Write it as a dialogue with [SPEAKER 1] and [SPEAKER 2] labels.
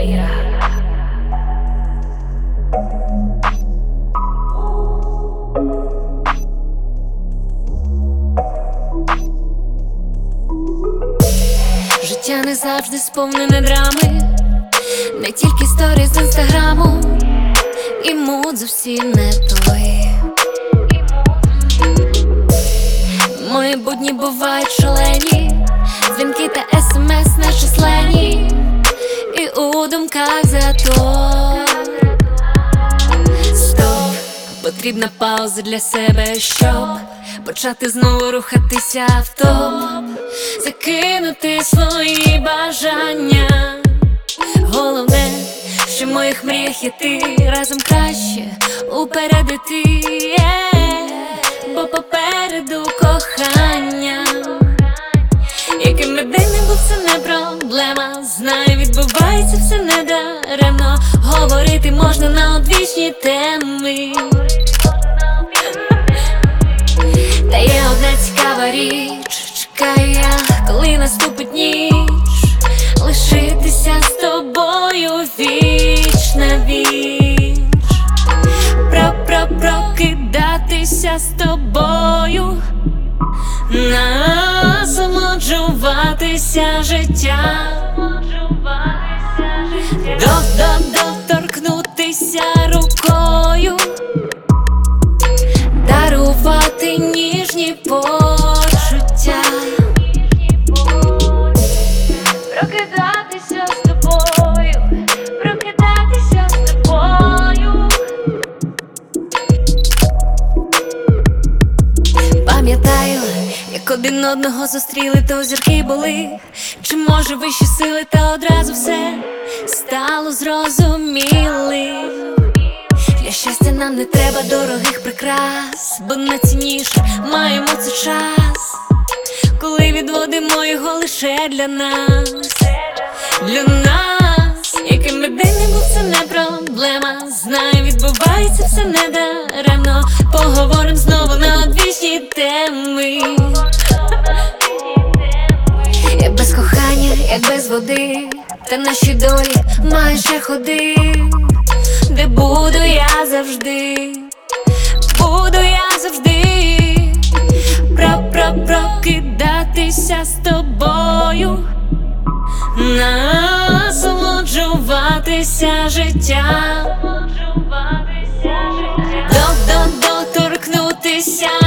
[SPEAKER 1] Ліра. Життя не завжди сповнене драми, не тільки сторіс з інстаграму, і муд зовсім не той. Мої будні бувають шалені, дзвінки та смс нечисленні, і у думках затор. Стоп, потрібна пауза для себе, щоб почати знову рухатися в топ, закинути свої бажання. Головне, що в моїх мріях є ти, разом краще упередити, бо попереду кохання. Яким би день не був, це не проблема. Знаю, відбувається все недаремно. Говорити можна на одвічні теми. Та є одна цікава річ, чекаю я, коли наступить ніч, лишитися з тобою віч на віч, прокидатися з тобою, насолоджуватися життя, доторкнутися рукою, дарувати ніжні почуття, прокидатися з тобою, прокидатися з тобою. Пам'ятаю, як один одного зустріли, то зірки були, чи може вищі сили, та одразу все стало зрозумілим. Для щастя нам не треба дорогих прикрас, бо найцінніше маємо це час, коли відводимо його лише для нас, для нас. Яким би день не був, це не проблема. Знаю, відбувається все недаремно. Поговорим знову на одвічні теми. Як без кохання, як без води, та наші долі майже ходи, де буду я завжди, буду я завжди, прокидатися з тобою, насолоджуватися життя, доторкнутися